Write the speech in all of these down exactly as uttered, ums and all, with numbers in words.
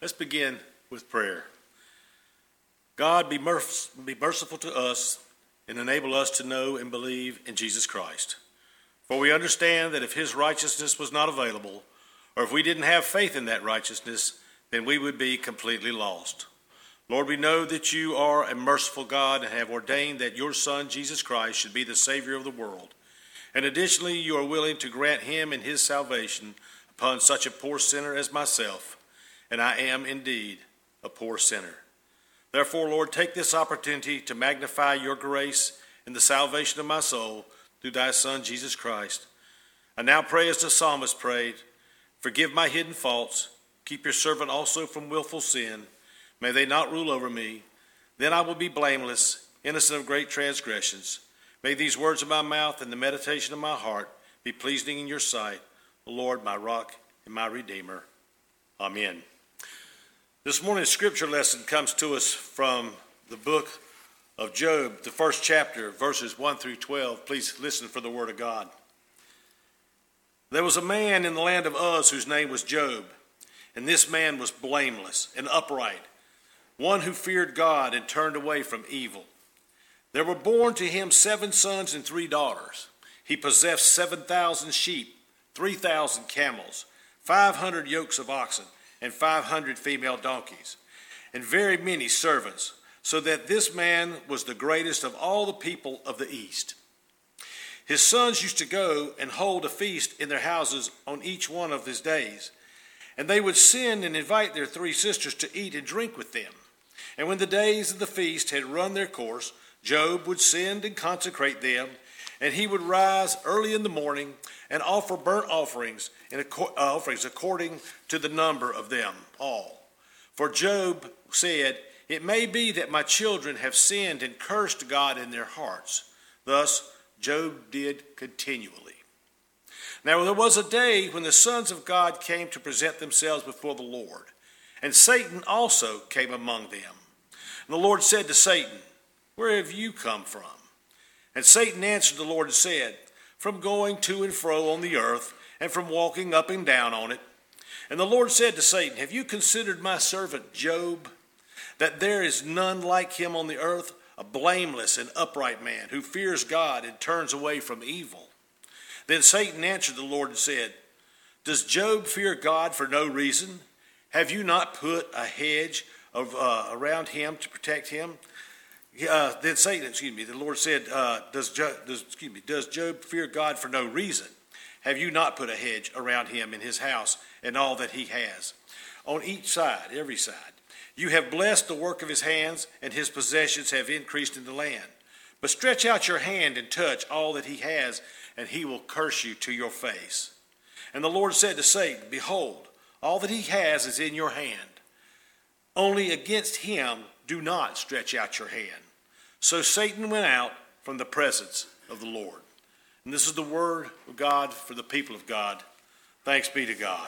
Let's begin with prayer. God, be, merc- be merciful to us and enable us to know and believe in Jesus Christ. For we understand that if his righteousness was not available, or if we didn't have faith in that righteousness, then we would be completely lost. Lord, we know that you are a merciful God and have ordained that your Son, Jesus Christ, should be the Savior of the world. And additionally, you are willing to grant him and his salvation upon such a poor sinner as myself. And I am indeed a poor sinner. Therefore, Lord, take this opportunity to magnify your grace in the salvation of my soul through thy Son, Jesus Christ. I now pray as the psalmist prayed, forgive my hidden faults, keep your servant also from willful sin. May they not rule over me. Then I will be blameless, innocent of great transgressions. May these words of my mouth and the meditation of my heart be pleasing in your sight, O Lord, my rock and my redeemer. Amen. This morning's scripture lesson comes to us from the book of Job, the first chapter, verses one through twelve. Please listen for the word of God. There was a man in the land of Uz whose name was Job, and this man was blameless and upright, one who feared God and turned away from evil. There were born to him seven sons and three daughters. He possessed seven thousand sheep, three thousand camels, five hundred yokes of oxen, and five hundred female donkeys, and very many servants, so that this man was the greatest of all the people of the East. His sons used to go and hold a feast in their houses on each one of his days, and they would send and invite their three sisters to eat and drink with them. And when the days of the feast had run their course, Job would send and consecrate them, and he would rise early in the morning and offer burnt offerings and offerings according to the number of them all. For Job said, it may be that my children have sinned and cursed God in their hearts. Thus Job did continually. Now there was a day when the sons of God came to present themselves before the Lord, and Satan also came among them. And the Lord said to Satan, where have you come from? And Satan answered the Lord and said, from going to and fro on the earth, and from walking up and down on it. And the Lord said to Satan, have you considered my servant Job, that there is none like him on the earth, a blameless and upright man, who fears God and turns away from evil? Then Satan answered the Lord and said, does Job fear God for no reason? Have you not put a hedge of, uh, around him to protect him? Uh, then Satan, excuse me, the Lord said, uh, does, jo- does, excuse me, does Job fear God for no reason? Have you not put a hedge around him in his house and all that he has? On each side, every side. You have blessed the work of his hands, and his possessions have increased in the land. But stretch out your hand and touch all that he has, and he will curse you to your face. And the Lord said to Satan, behold, all that he has is in your hand. Only against him do not stretch out your hand. So Satan went out from the presence of the Lord. And this is the word of God for the people of God. Thanks be to God.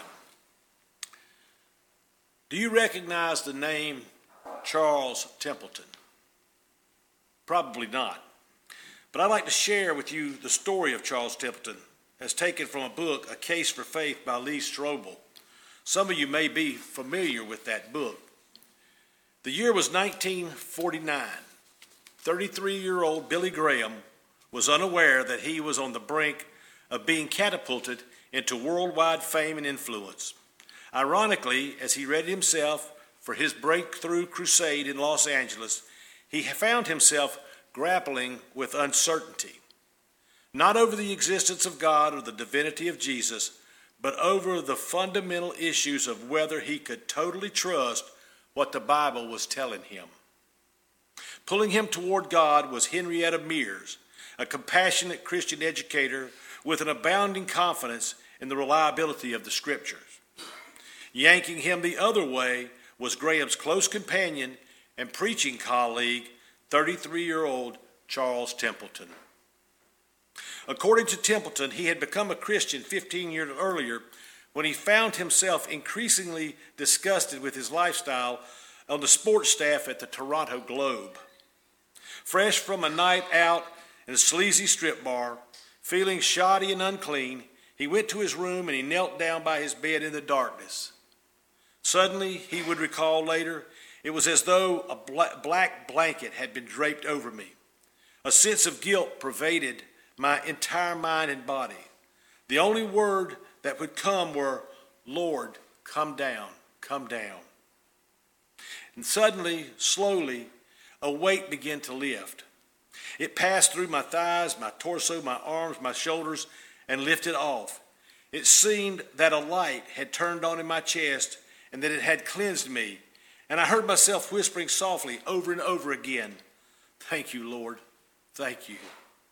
Do you recognize the name Charles Templeton? Probably not. But I'd like to share with you the story of Charles Templeton, as taken from a book, A Case for Faith by Lee Strobel. Some of you may be familiar with that book. The year was nineteen forty-nine. thirty-three-year-old Billy Graham was unaware that he was on the brink of being catapulted into worldwide fame and influence. Ironically, as he readied himself for his breakthrough crusade in Los Angeles, he found himself grappling with uncertainty, not over the existence of God or the divinity of Jesus, but over the fundamental issues of whether he could totally trust what the Bible was telling him. Pulling him toward God was Henrietta Mears, a compassionate Christian educator with an abounding confidence in the reliability of the Scriptures. Yanking him the other way was Graham's close companion and preaching colleague, thirty-three-year-old Charles Templeton. According to Templeton, he had become a Christian fifteen years earlier when he found himself increasingly disgusted with his lifestyle on the sports staff at the Toronto Globe. Fresh from a night out in a sleazy strip bar, feeling shoddy and unclean, he went to his room and he knelt down by his bed in the darkness. Suddenly, he would recall later, it was as though a black blanket had been draped over me. A sense of guilt pervaded my entire mind and body. The only word that would come were, "Lord, come down, come down." And suddenly, slowly, a weight began to lift. It passed through my thighs, my torso, my arms, my shoulders, and lifted off. It seemed that a light had turned on in my chest and that it had cleansed me. And I heard myself whispering softly over and over again, "Thank you, Lord, thank you."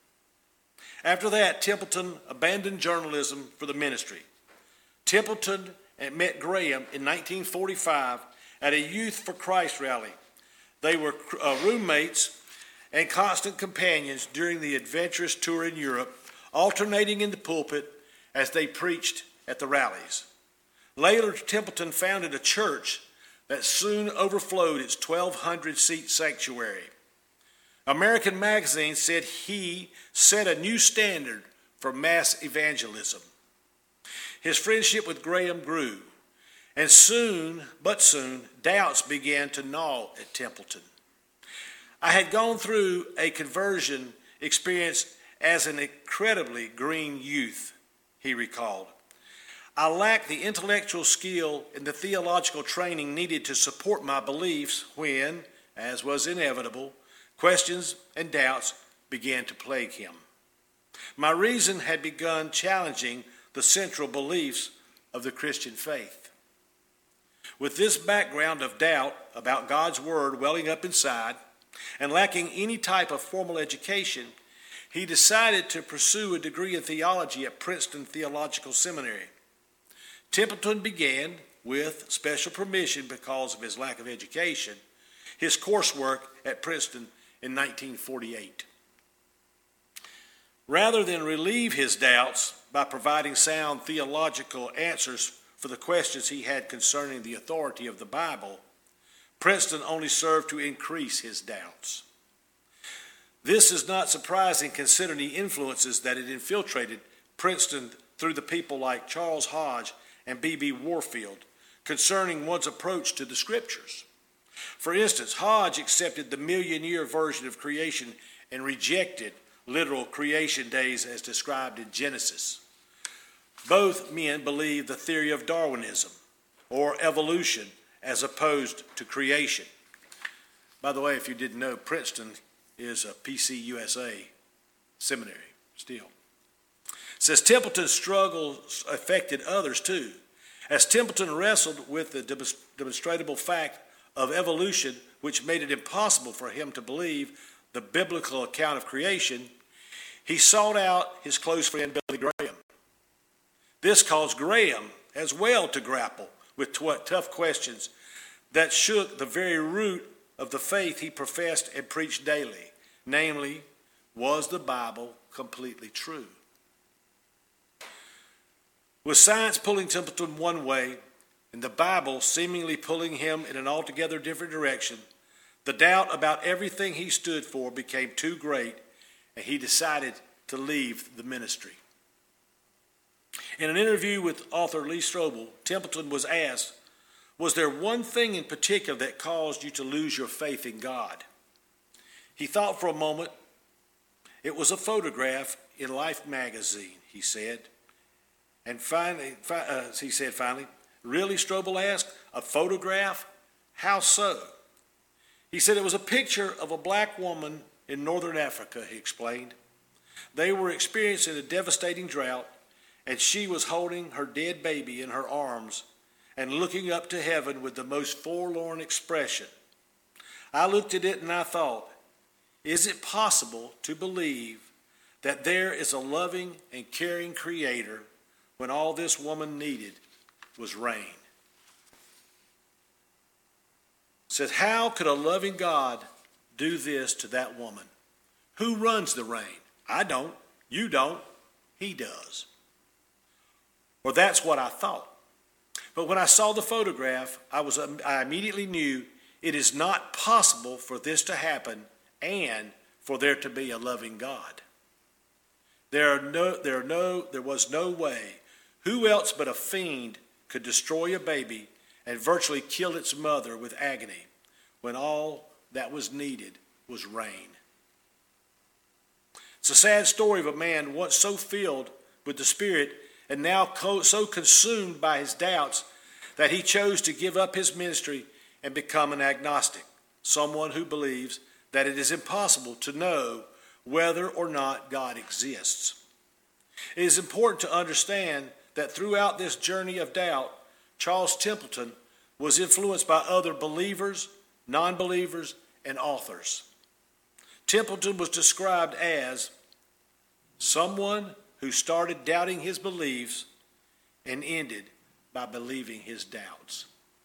After that, Templeton abandoned journalism for the ministry. Templeton met Graham in nineteen forty-five at a Youth for Christ rally. They were uh, roommates and constant companions during the adventurous tour in Europe, alternating in the pulpit as they preached at the rallies. Later, Templeton founded a church that soon overflowed its twelve hundred seat sanctuary. American Magazine said he set a new standard for mass evangelism. His friendship with Graham grew, and soon, but soon, doubts began to gnaw at Templeton. I had gone through a conversion experience as an incredibly green youth, he recalled. I lacked the intellectual skill and the theological training needed to support my beliefs when, as was inevitable, questions and doubts began to plague him. My reason had begun challenging the central beliefs of the Christian faith. With this background of doubt about God's word welling up inside, and lacking any type of formal education, he decided to pursue a degree in theology at Princeton Theological Seminary. Templeton began, with special permission because of his lack of education, his coursework at Princeton in nineteen forty-eight. Rather than relieve his doubts by providing sound theological answers for the questions he had concerning the authority of the Bible, Princeton only served to increase his doubts. This is not surprising considering the influences that had infiltrated Princeton through the people like Charles Hodge and B B Warfield concerning one's approach to the Scriptures. For instance, Hodge accepted the million-year version of creation and rejected literal creation days as described in Genesis. Both men believed the theory of Darwinism, or evolution, as opposed to creation. By the way, if you didn't know, Princeton is a P C U S A seminary still. It says Templeton's struggles affected others too. As Templeton wrestled with the demonstrable fact of evolution, which made it impossible for him to believe the biblical account of creation, he sought out his close friend Billy Graham. This caused Graham as well to grapple with tough questions that shook the very root of the faith he professed and preached daily. Namely, was the Bible completely true? With science pulling Templeton one way and the Bible seemingly pulling him in an altogether different direction, the doubt about everything he stood for became too great, and he decided to leave the ministry. In an interview with author Lee Strobel, Templeton was asked, "Was there one thing in particular that caused you to lose your faith in God?" He thought for a moment. "It was a photograph in Life magazine," he said. And finally, uh, he said finally, "Really?" Strobel asked. "A photograph? How so?" He said it was a picture of a black woman in northern Africa, he explained. They were experiencing a devastating drought, and she was holding her dead baby in her arms and looking up to heaven with the most forlorn expression. I looked at it and I thought, is it possible to believe that there is a loving and caring Creator when all this woman needed was rain? It says, how could a loving God do this to that woman? Who runs the rain? I don't. You don't. He does. Or that's what I thought. But when I saw the photograph, I was I immediately knew it is not possible for this to happen and for there to be a loving God. There are no there are no there was no way. Who else but a fiend could destroy a baby and virtually killed its mother with agony when all that was needed was rain. It's a sad story of a man once so filled with the Spirit and now co- so consumed by his doubts that he chose to give up his ministry and become an agnostic, someone who believes that it is impossible to know whether or not God exists. It is important to understand that throughout this journey of doubt, Charles Templeton was influenced by other believers, non-believers, and authors. Templeton was described as someone who started doubting his beliefs and ended by believing his doubts.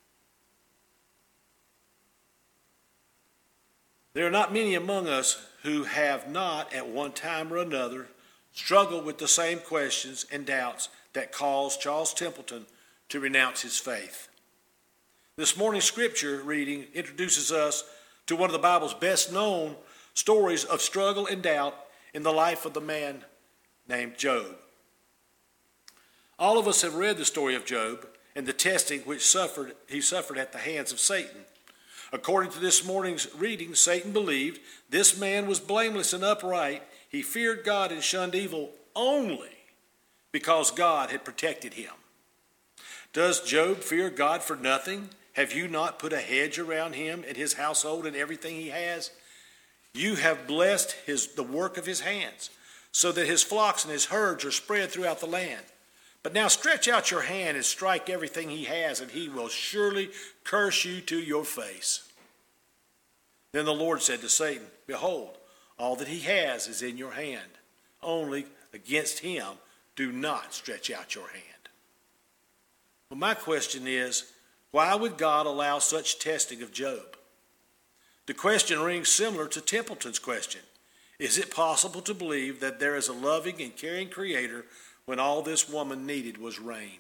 There are not many among us who have not, at one time or another, struggled with the same questions and doubts that caused Charles Templeton to renounce his faith. This morning's scripture reading introduces us to one of the Bible's best known stories of struggle and doubt in the life of the man named Job. All of us have read the story of Job and the testing which suffered he suffered at the hands of Satan. According to this morning's reading, Satan believed this man was blameless and upright. He feared God and shunned evil only because God had protected him. Does Job fear God for nothing? Have you not put a hedge around him and his household and everything he has? You have blessed his, the work of his hands, so that his flocks and his herds are spread throughout the land. But now stretch out your hand and strike everything he has, and he will surely curse you to your face. Then the Lord said to Satan, behold, all that he has is in your hand. Only against him do not stretch out your hand. Well, my question is, why would God allow such testing of Job? The question rings similar to Templeton's question. Is it possible to believe that there is a loving and caring Creator when all this woman needed was rain?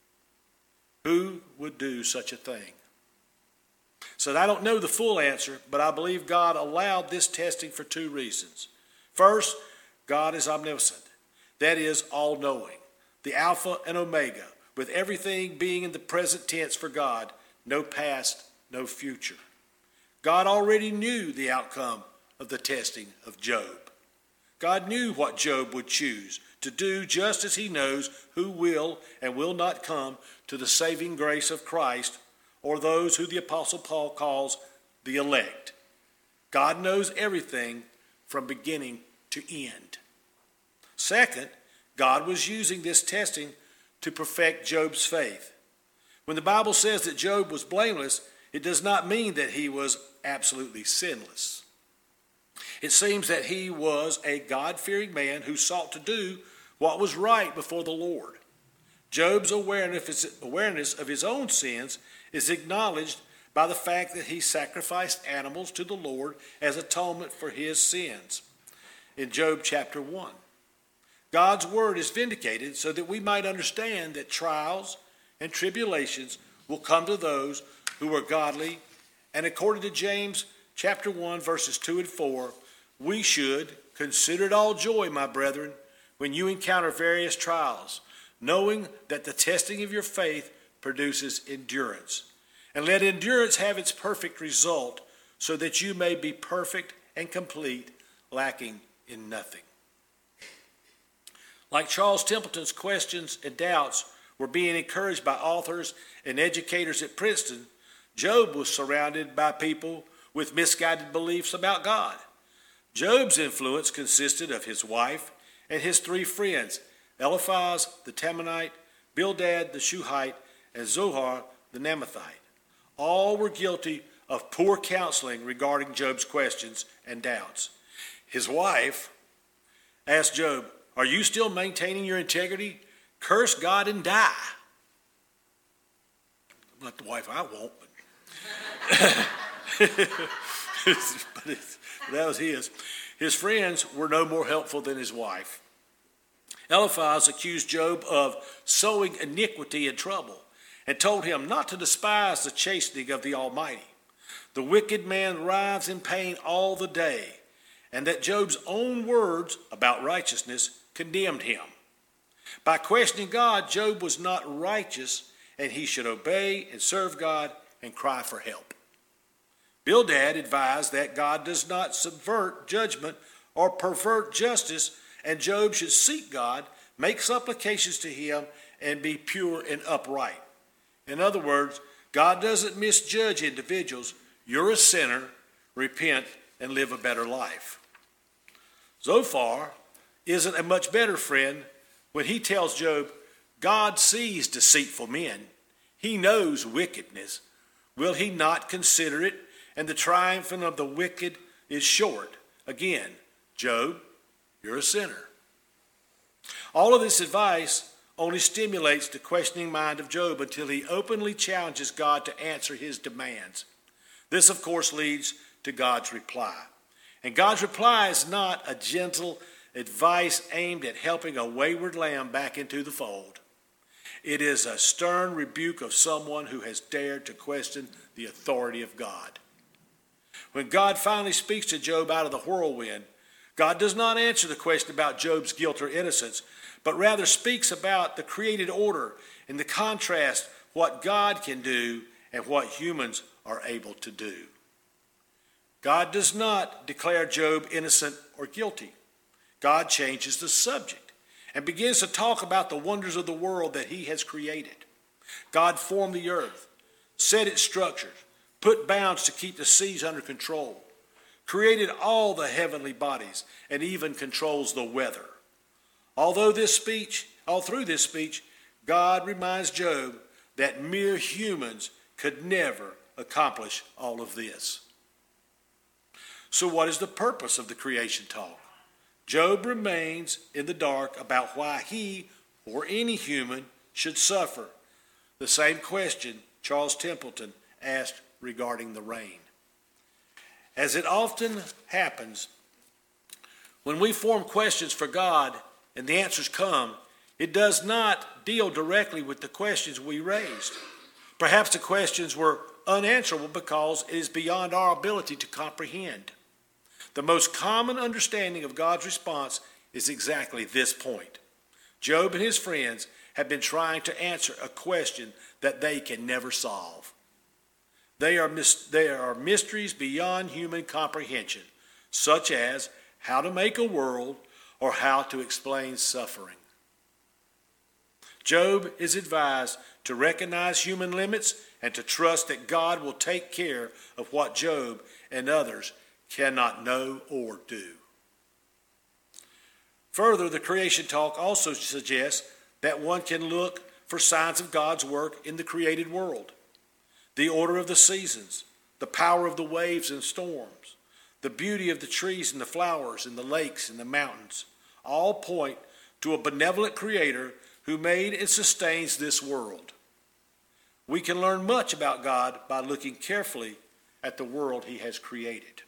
Who would do such a thing? So I don't know the full answer, but I believe God allowed this testing for two reasons. First, God is omniscient. That is, all-knowing, the Alpha and Omega, with everything being in the present tense for God, no past, no future. God already knew the outcome of the testing of Job. God knew what Job would choose to do, just as he knows who will and will not come to the saving grace of Christ, or those who the Apostle Paul calls the elect. God knows everything from beginning to end. Second, God was using this testing to perfect Job's faith. When the Bible says that Job was blameless, it does not mean that he was absolutely sinless. It seems that he was a God-fearing man who sought to do what was right before the Lord. Job's awareness of his own sins is acknowledged by the fact that he sacrificed animals to the Lord as atonement for his sins in Job chapter one. God's word is vindicated so that we might understand that trials and tribulations will come to those who are godly, and according to James chapter one, verses two and four, we should consider it all joy, my brethren, when you encounter various trials, knowing that the testing of your faith produces endurance. And let endurance have its perfect result, so that you may be perfect and complete, lacking in nothing. Like Charles Templeton's questions and doubts were being encouraged by authors and educators at Princeton, Job was surrounded by people with misguided beliefs about God. Job's influence consisted of his wife and his three friends, Eliphaz the Temanite, Bildad the Shuhite, and Zohar the Naamathite. All were guilty of poor counseling regarding Job's questions and doubts. His wife asked Job, "Are you still maintaining your integrity? Curse God and die." I'm not the wife I want, but, but, it's, but that was his. His friends were no more helpful than his wife. Eliphaz accused Job of sowing iniquity and trouble and told him not to despise the chastening of the Almighty. The wicked man writhes in pain all the day, and that Job's own words about righteousness condemned him. By questioning God, Job was not righteous and he should obey and serve God and cry for help. Bildad advised that God does not subvert judgment or pervert justice, and Job should seek God, make supplications to him, and be pure and upright. In other words, God doesn't misjudge individuals. You're a sinner, repent, and live a better life. Zophar isn't a much better friend when he tells Job, God sees deceitful men. He knows wickedness. Will he not consider it? And the triumphing of the wicked is short. Again, Job, you're a sinner. All of this advice only stimulates the questioning mind of Job until he openly challenges God to answer his demands. This, of course, leads to God's reply. And God's reply is not a gentle advice aimed at helping a wayward lamb back into the fold. It is a stern rebuke of someone who has dared to question the authority of God. When God finally speaks to Job out of the whirlwind, God does not answer the question about Job's guilt or innocence, but rather speaks about the created order and the contrast what God can do and what humans are able to do. God does not declare Job innocent or guilty. God changes the subject and begins to talk about the wonders of the world that he has created. God formed the earth, set its structures, put bounds to keep the seas under control, created all the heavenly bodies, and even controls the weather. Although this speech, all through this speech, God reminds Job that mere humans could never accomplish all of this. So what is the purpose of the creation talk? Job remains in the dark about why he or any human should suffer. The same question Charles Templeton asked regarding the rain. As it often happens, when we form questions for God and the answers come, it does not deal directly with the questions we raised. Perhaps the questions were unanswerable because it is beyond our ability to comprehend. The most common understanding of God's response is exactly this point. Job and his friends have been trying to answer a question that they can never solve. They are, mis- there are mysteries beyond human comprehension, such as how to make a world or how to explain suffering. Job is advised to recognize human limits and to trust that God will take care of what Job and others cannot know or do. Further, the creation talk also suggests that one can look for signs of God's work in the created world. The order of the seasons, the power of the waves and storms, the beauty of the trees and the flowers and the lakes and the mountains, all point to a benevolent creator who made and sustains this world. We can learn much about God by looking carefully at the world he has created.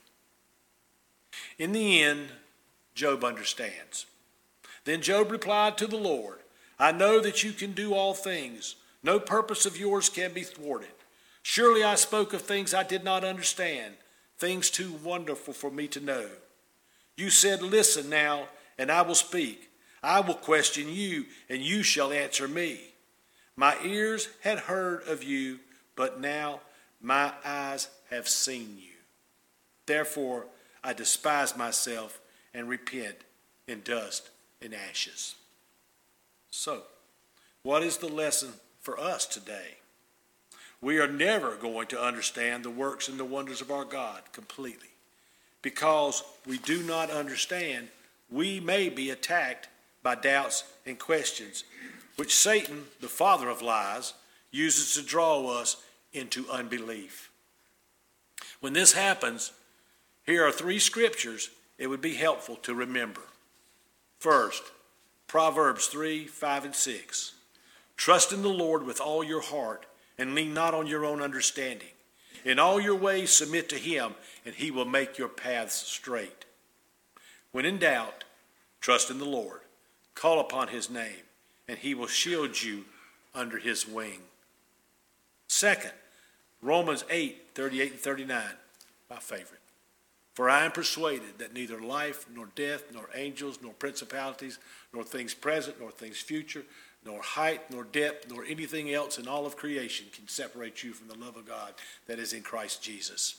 In the end, Job understands. Then Job replied to the Lord, I know that you can do all things. No purpose of yours can be thwarted. Surely I spoke of things I did not understand, things too wonderful for me to know. You said, listen now, and I will speak. I will question you, and you shall answer me. My ears had heard of you, but now my eyes have seen you. Therefore, I despise myself and repent in dust and ashes. So, what is the lesson for us today? We are never going to understand the works and the wonders of our God completely. Because we do not understand, we may be attacked by doubts and questions, which Satan, the father of lies, uses to draw us into unbelief. When this happens, here are three scriptures it would be helpful to remember. First, Proverbs three, five, and six. Trust in the Lord with all your heart and lean not on your own understanding. In all your ways submit to him, and he will make your paths straight. When in doubt, trust in the Lord. Call upon his name, and he will shield you under his wing. Second, Romans eight, thirty-eight and thirty-nine, my favorite. For I am persuaded that neither life, nor death, nor angels, nor principalities, nor things present, nor things future, nor height, nor depth, nor anything else in all of creation can separate you from the love of God that is in Christ Jesus.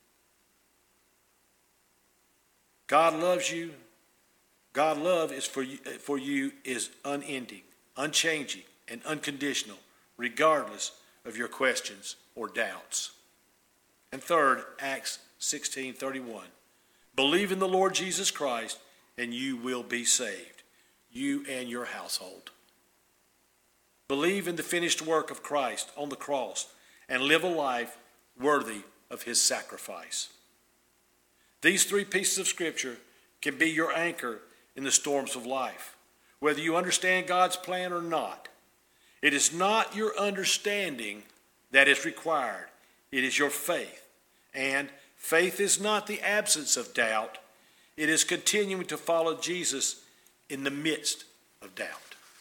God loves you. God's love is for you, for you is unending, unchanging, and unconditional, regardless of your questions or doubts. And third, Acts sixteen thirty-one. Believe in the Lord Jesus Christ, and you will be saved, you and your household. Believe in the finished work of Christ on the cross and live a life worthy of his sacrifice. These three pieces of Scripture can be your anchor in the storms of life, whether you understand God's plan or not. It is not your understanding that is required. It is your faith. And faith is not the absence of doubt. It is continuing to follow Jesus in the midst of doubt.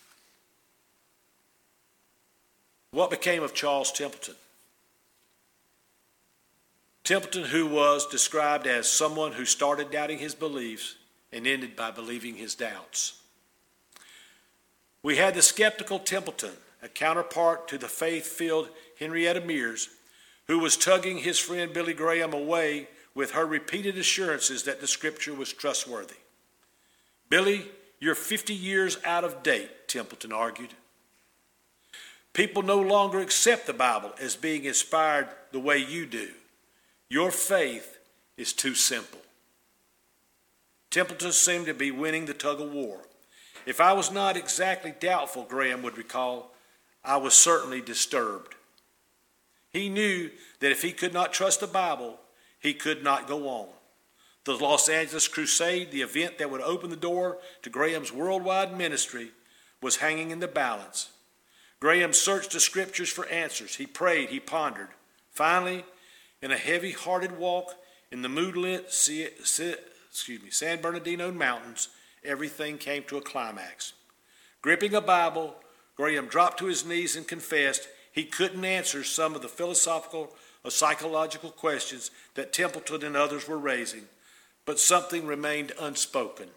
What became of Charles Templeton? Templeton, who was described as someone who started doubting his beliefs and ended by believing his doubts. We had the skeptical Templeton, a counterpart to the faith-filled Henrietta Mears, who was tugging his friend Billy Graham away with her repeated assurances that the Scripture was trustworthy. Billy, you're fifty years out of date, Templeton argued. People no longer accept the Bible as being inspired the way you do. Your faith is too simple. Templeton seemed to be winning the tug of war. If I was not exactly doubtful, Graham would recall, I was certainly disturbed. He knew that if he could not trust the Bible, he could not go on. The Los Angeles Crusade, the event that would open the door to Graham's worldwide ministry, was hanging in the balance. Graham searched the Scriptures for answers. He prayed, he pondered. Finally, in a heavy-hearted walk in the moonlit excuse me, San Bernardino Mountains, everything came to a climax. Gripping a Bible, Graham dropped to his knees and confessed he couldn't answer some of the philosophical or psychological questions that Templeton and others were raising, but something remained unspoken.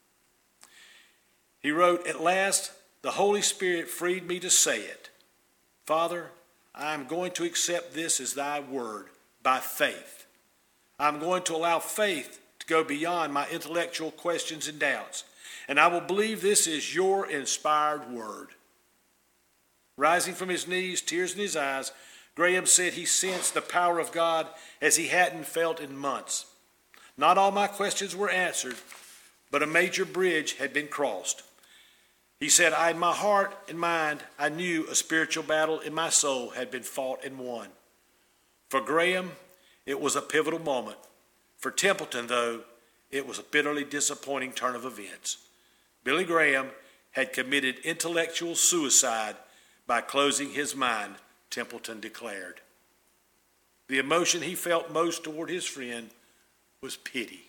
He wrote, "At last, the Holy Spirit freed me to say it. Father, I am going to accept this as thy word by faith. I'm going to allow faith to go beyond my intellectual questions and doubts, and I will believe this is your inspired word." Rising from his knees, tears in his eyes, Graham said he sensed the power of God as he hadn't felt in months. Not all my questions were answered, but a major bridge had been crossed. He said, I, in my heart and mind, I knew a spiritual battle in my soul had been fought and won. For Graham, it was a pivotal moment. For Templeton, though, it was a bitterly disappointing turn of events. Billy Graham had committed intellectual suicide by closing his mind, Templeton declared. The emotion he felt most toward his friend was pity.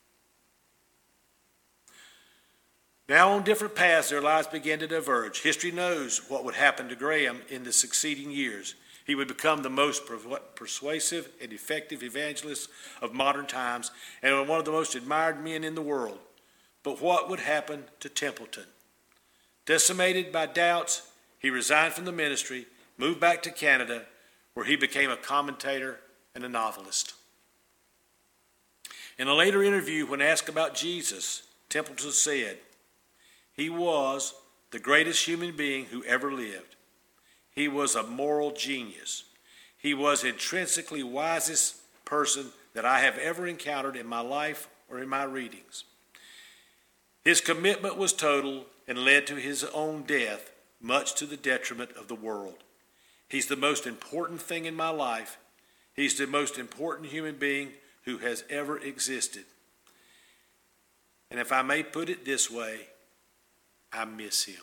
Now on different paths, their lives began to diverge. History knows what would happen to Graham in the succeeding years. He would become the most persuasive and effective evangelist of modern times and one of the most admired men in the world. But what would happen to Templeton? Decimated by doubts, he resigned from the ministry, moved back to Canada, where he became a commentator and a novelist. In a later interview, when asked about Jesus, Templeton said, he was the greatest human being who ever lived. He was a moral genius. He was intrinsically wisest person that I have ever encountered in my life or in my readings. His commitment was total and led to his own death, much to the detriment of the world. He's the most important thing in my life. He's the most important human being who has ever existed. And if I may put it this way, I miss him.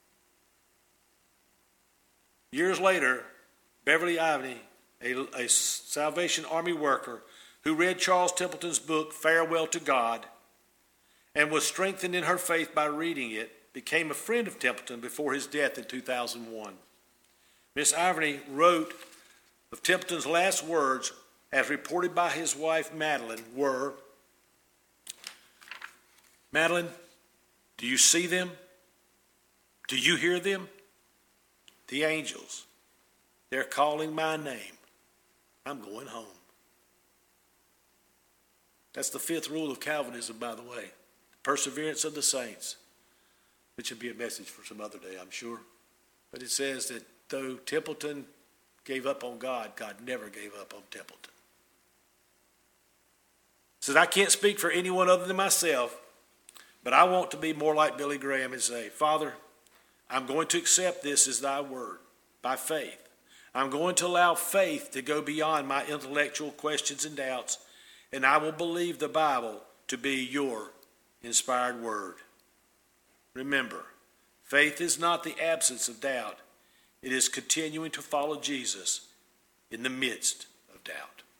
Years later, Beverly Ivany, a, a Salvation Army worker who read Charles Templeton's book, Farewell to God, and was strengthened in her faith by reading it, became a friend of Templeton before his death in two thousand one. Miss Ivany wrote of Templeton's last words, as reported by his wife Madeline, were, Madeline, do you see them? Do you hear them? the angels, they're calling my name. I'm going home. That's the fifth rule of Calvinism, by the way. The perseverance of the saints. Which would be a message for some other day, I'm sure. But it says that though Templeton gave up on God, God never gave up on Templeton. It says, I can't speak for anyone other than myself, but I want to be more like Billy Graham and say, Father, I'm going to accept this as thy word by faith. I'm going to allow faith to go beyond my intellectual questions and doubts, and I will believe the Bible to be your inspired word. Remember, faith is not the absence of doubt. It is continuing to follow Jesus in the midst of doubt.